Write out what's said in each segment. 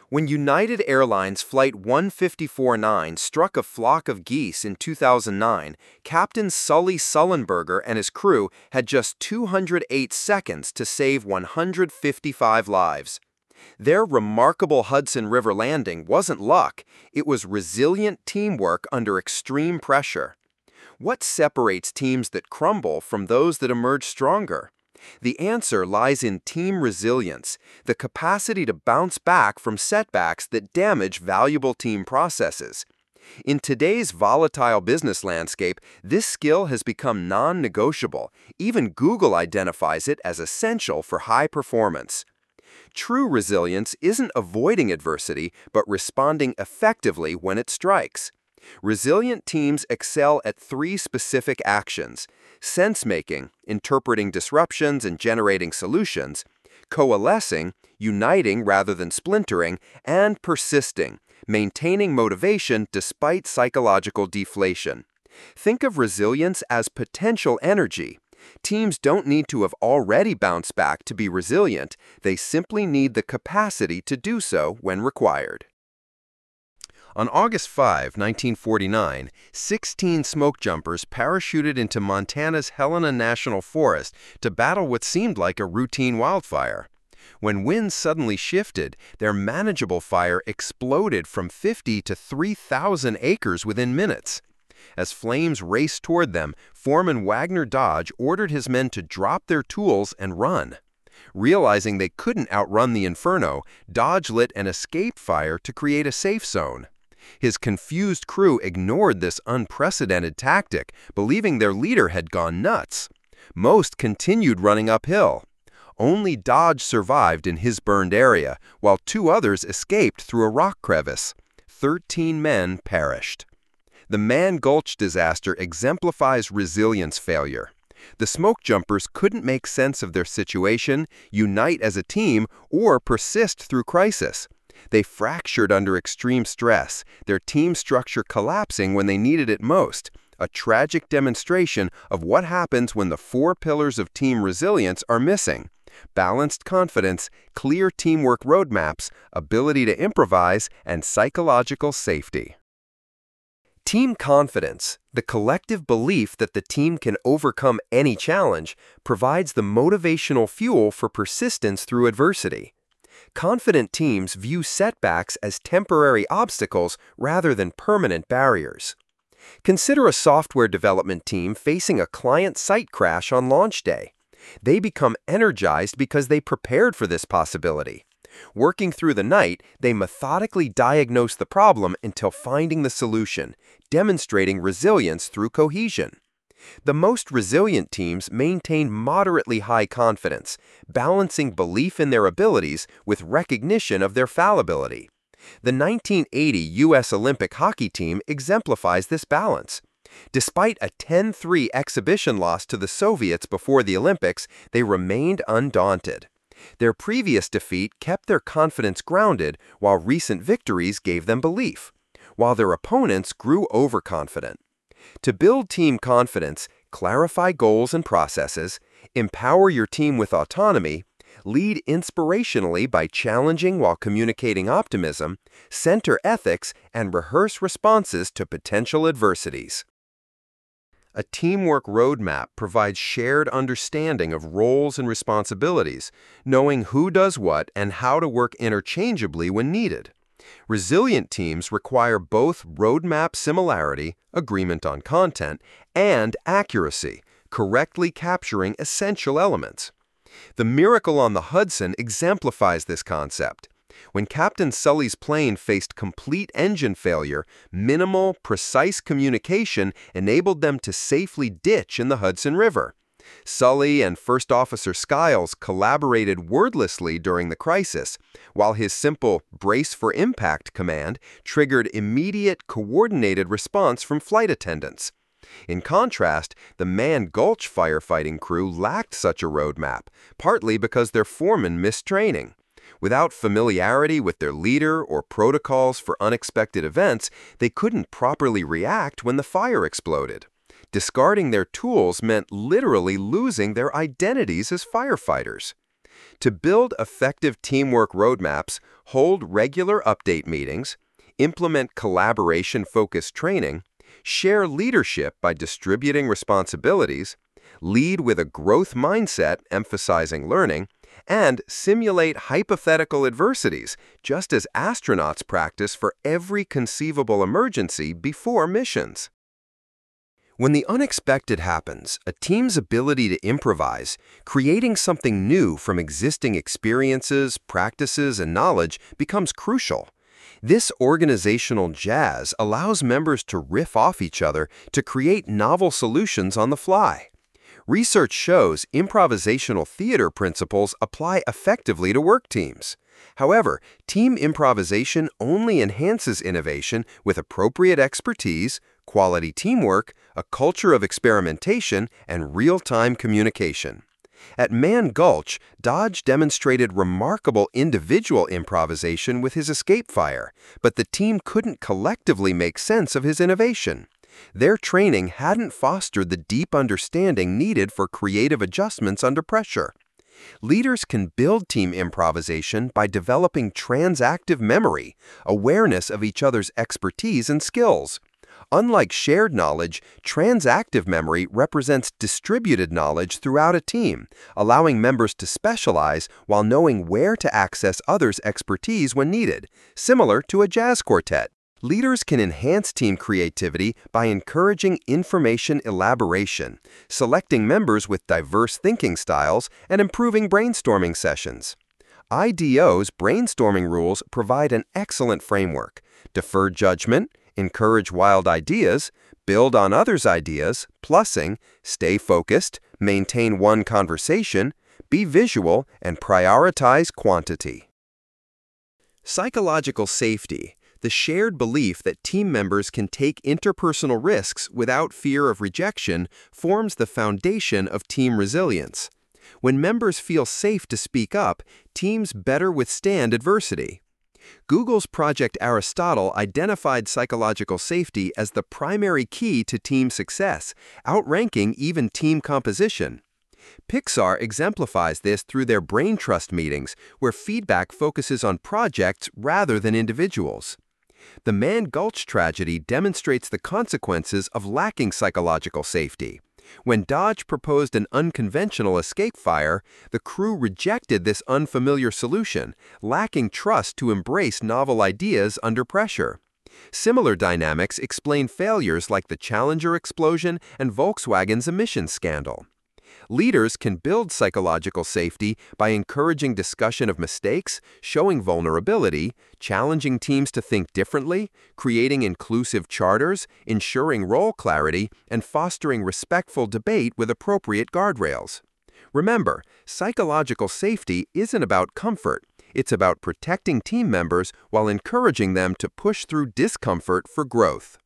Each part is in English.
When United Airlines Flight 154-9 struck a flock of geese in 2009, Captain Sully Sullenberger and his crew had just 208 seconds to save 155 lives. Their remarkable Hudson River landing wasn't luck, it was resilient teamwork under extreme pressure. What separates teams that crumble from those that emerge stronger? The answer lies in team resilience, the capacity to bounce back from setbacks that damage valuable team processes. In today's volatile business landscape, this skill has become non-negotiable. Even Google identifies it as essential for high performance. True resilience isn't avoiding adversity, but responding effectively when it strikes. Resilient teams excel at three specific actions: sense-making, interpreting disruptions and generating solutions; coalescing, uniting rather than splintering; and persisting, maintaining motivation despite psychological deflation. Think of resilience as potential energy. Teams don't need to have already bounced back to be resilient, they simply need the capacity to do so when required. On August 5, 1949, 16 smoke jumpers parachuted into Montana's Helena National Forest to battle what seemed like a routine wildfire. When winds suddenly shifted, their manageable fire exploded from 50 to 3,000 acres within minutes. As flames raced toward them, Foreman Wagner Dodge ordered his men to drop their tools and run. Realizing they couldn't outrun the inferno, Dodge lit an escape fire to create a safe zone. His confused crew ignored this unprecedented tactic, believing their leader had gone nuts. Most continued running uphill. Only Dodge survived in his burned area, while 2 others escaped through a rock crevice. 13 men perished. The Mann Gulch disaster exemplifies resilience failure. The smoke jumpers couldn't make sense of their situation, unite as a team, or persist through crisis. They fractured under extreme stress, their team structure collapsing when they needed it most, a tragic demonstration of what happens when the 4 pillars of team resilience are missing: balanced confidence, clear teamwork roadmaps, ability to improvise, and psychological safety. Team confidence, the collective belief that the team can overcome any challenge, provides the motivational fuel for persistence through adversity. Confident teams view setbacks as temporary obstacles rather than permanent barriers. Consider a software development team facing a client site crash on launch day. They become energized because they prepared for this possibility. Working through the night, they methodically diagnose the problem until finding the solution, demonstrating resilience through cohesion. The most resilient teams maintain moderately high confidence, balancing belief in their abilities with recognition of their fallibility. The 1980 U.S. Olympic hockey team exemplifies this balance. Despite a 10-3 exhibition loss to the Soviets before the Olympics, they remained undaunted. Their previous defeat kept their confidence grounded, while recent victories gave them belief, while their opponents grew overconfident. To build team confidence, clarify goals and processes, empower your team with autonomy, lead inspirationally by challenging while communicating optimism, center ethics, and rehearse responses to potential adversities. A teamwork roadmap provides shared understanding of roles and responsibilities, knowing who does what and how to work interchangeably when needed. Resilient teams require both roadmap similarity, agreement on content, and accuracy, correctly capturing essential elements. The Miracle on the Hudson exemplifies this concept. When Captain Sully's plane faced complete engine failure, minimal, precise communication enabled them to safely ditch in the Hudson River. Sully and First Officer Skiles collaborated wordlessly during the crisis, while his simple "brace for impact" command triggered immediate, coordinated response from flight attendants. In contrast, the Mann Gulch firefighting crew lacked such a roadmap, partly because their foreman missed training. Without familiarity with their leader or protocols for unexpected events, they couldn't properly react when the fire exploded. Discarding their tools meant literally losing their identities as firefighters. To build effective teamwork roadmaps, hold regular update meetings, implement collaboration-focused training, share leadership by distributing responsibilities, lead with a growth mindset emphasizing learning, and simulate hypothetical adversities, just as astronauts practice for every conceivable emergency before missions. When the unexpected happens, a team's ability to improvise, creating something new from existing experiences, practices, and knowledge becomes crucial. This organizational jazz allows members to riff off each other to create novel solutions on the fly. Research shows improvisational theater principles apply effectively to work teams. However, team improvisation only enhances innovation with appropriate expertise, quality teamwork, a culture of experimentation, and real-time communication. At Mann Gulch, Dodge demonstrated remarkable individual improvisation with his escape fire, but the team couldn't collectively make sense of his innovation. Their training hadn't fostered the deep understanding needed for creative adjustments under pressure. Leaders can build team improvisation by developing transactive memory, awareness of each other's expertise and skills. Unlike shared knowledge, transactive memory represents distributed knowledge throughout a team, allowing members to specialize while knowing where to access others' expertise when needed, similar to a jazz quartet. Leaders can enhance team creativity by encouraging information elaboration, selecting members with diverse thinking styles, and improving brainstorming sessions. IDEO's brainstorming rules provide an excellent framework. Defer judgment, encourage wild ideas, build on others' ideas, plussing, stay focused, maintain one conversation, be visual, and prioritize quantity. Psychological safety. The shared belief that team members can take interpersonal risks without fear of rejection forms the foundation of team resilience. When members feel safe to speak up, teams better withstand adversity. Google's Project Aristotle identified psychological safety as the primary key to team success, outranking even team composition. Pixar exemplifies this through their Brain Trust meetings, where feedback focuses on projects rather than individuals. The Mann Gulch tragedy demonstrates the consequences of lacking psychological safety. When Dodge proposed an unconventional escape fire, the crew rejected this unfamiliar solution, lacking trust to embrace novel ideas under pressure. Similar dynamics explain failures like the Challenger explosion and Volkswagen's emissions scandal. Leaders can build psychological safety by encouraging discussion of mistakes, showing vulnerability, challenging teams to think differently, creating inclusive charters, ensuring role clarity, and fostering respectful debate with appropriate guardrails. Remember, psychological safety isn't about comfort. It's about protecting team members while encouraging them to push through discomfort for growth.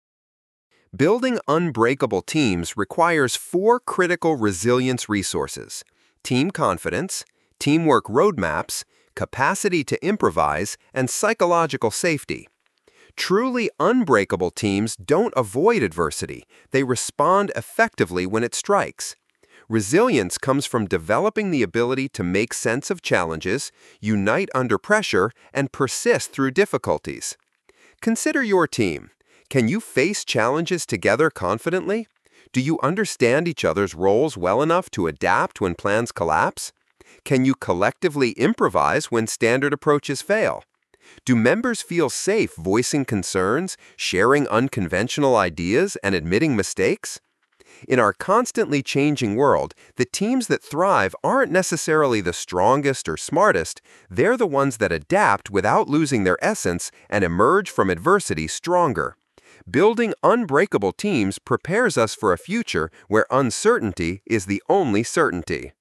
Building unbreakable teams requires 4 critical resilience resources: team confidence, teamwork roadmaps, capacity to improvise, and psychological safety. Truly unbreakable teams don't avoid adversity. They respond effectively when it strikes. Resilience comes from developing the ability to make sense of challenges, unite under pressure, and persist through difficulties. Consider your team. Can you face challenges together confidently? Do you understand each other's roles well enough to adapt when plans collapse? Can you collectively improvise when standard approaches fail? Do members feel safe voicing concerns, sharing unconventional ideas, and admitting mistakes? In our constantly changing world, the teams that thrive aren't necessarily the strongest or smartest. They're the ones that adapt without losing their essence and emerge from adversity stronger. Building unbreakable teams prepares us for a future where uncertainty is the only certainty.